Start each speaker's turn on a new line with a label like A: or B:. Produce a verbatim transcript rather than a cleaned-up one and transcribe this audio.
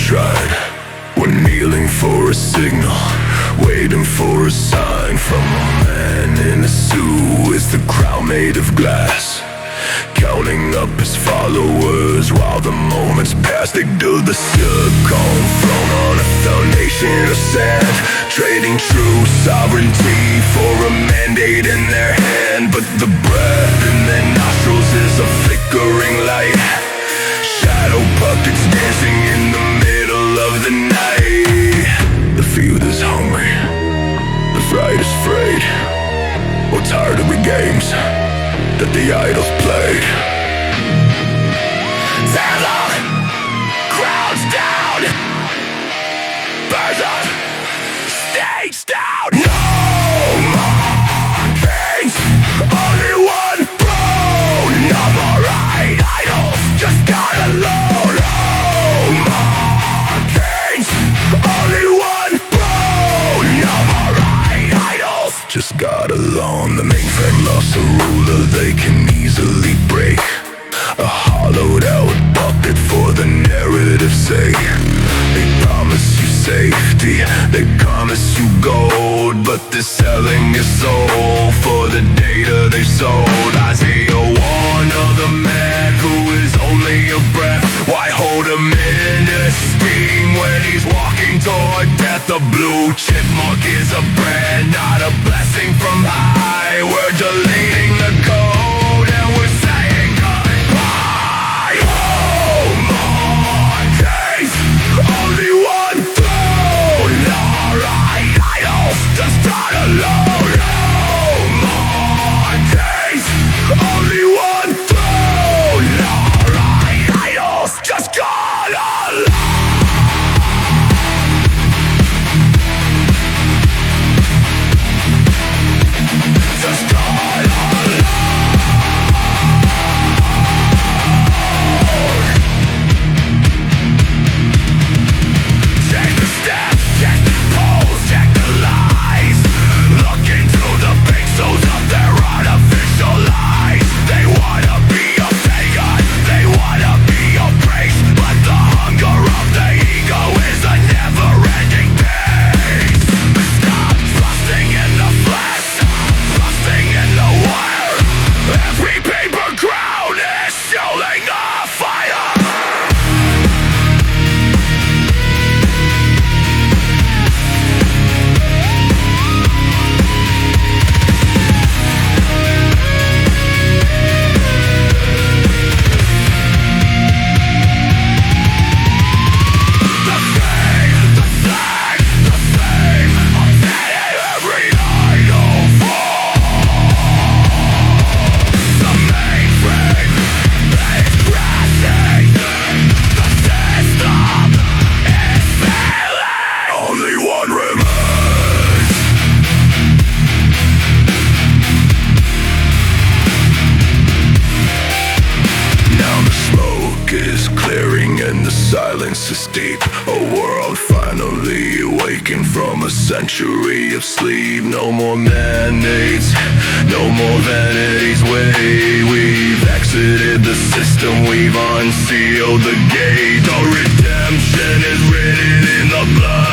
A: tried. We're kneeling for a signal, waiting for a sign from a man in a suit. Is the crowd made of glass? Counting up his followers while the moments pass. They build the circle thrown on a foundation of sand, trading true sovereignty for a mandate in their hand. But the breath in their nostrils is a flickering light, shadow puppets dancing in the middle of the night. The field is hungry, the fight is frayed. We're tired of the games that the idols played. Tear the crowds down, burn the stage down. No more kings, only one throne. No more right idols, just God alone. No more kings, only one throne. No more right idols, just God alone. The mainframe lost a ruler they can easily break, a hollowed out puppet for the narrative's sake. They promise you safety, they promise you gold, but they're selling your soul for the data they sold. Isaiah warned of the man who is only a breath. Why hold him in esteem when he's walking toward death? The blue chipmunk is a brand, not a blessing from high. We're deleting the code and we're saying goodbye. Oh, more days, only one throne. Alright, idols, just God alone. Oh, more days, only one throne. Alright, idols, just God alone. Just God alone. Check the steps, check the poles, check the lies. Look into the pixels of their artificial lies. They wanna be a pagan, they wanna be a priest, but the hunger of the ego is a never-ending pace. Stop trusting in the flesh, trusting in the wire. Every paper crown is showing a fire. The same, the same, the same. I'm saying every idol falls. The mainframe is crashing, the system is failing. Only one remains. Now the smoke is clearing and the silence is deep. A world finally awakened from a century of sleep. No more mandates, no more vanity's way. We've exited the system, we've unsealed the gate. Our redemption is written in the blood